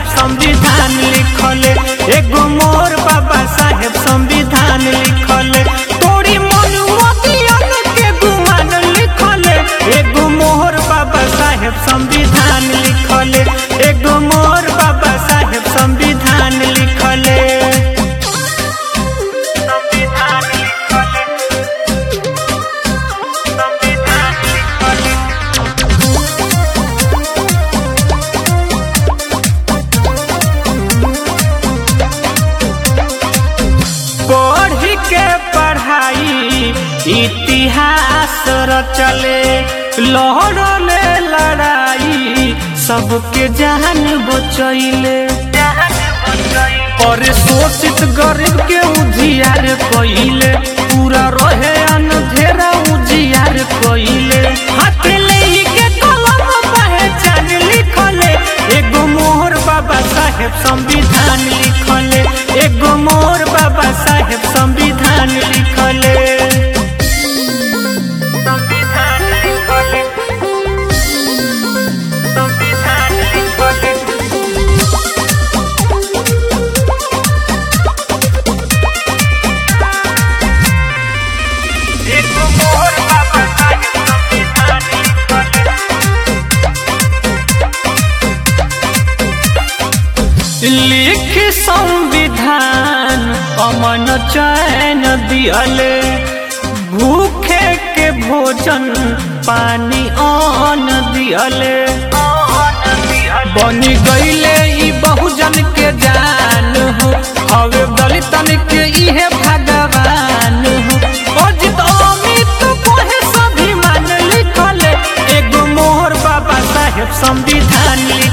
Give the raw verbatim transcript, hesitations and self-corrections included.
साहेब संविधान लिखले, एगो मोर बाबा साहेब संविधान लिखले। तोरी मनुमतियन के गुमान लिखले, एगो मोर बाबा साहेब संविधान लिखले, एगो मोर बाबा साहेब संविधान लिखले। पढ़ी के पढ़ाई इतिहास रचले, लहरले लड़ाई सबके जान बचैले। और शोषित गरीब के उजियार कइले, पूरा रहे अंधेरा उजियार कइले। हाथ लेके कलम पहचान लिखले, एगो मोर बाबा साहेब संविधान लिखले, एगो मोर बाबा साहेब संविधान लिखले। संविधान लिखले, संविधान लिखले। एगो मोर बाबा साहेब संविधान लिखले। लिख संविधान अमन चैन दियले, भूखे के भोजन पानी अन्न दियले। बनी गईले ई बहुजन के जान हो, हवे दलितन के इहे भगवान हो। अजित अमित कोहे स्वाभिमान लिखले, एगो मोर बाबा साहेब संविधान।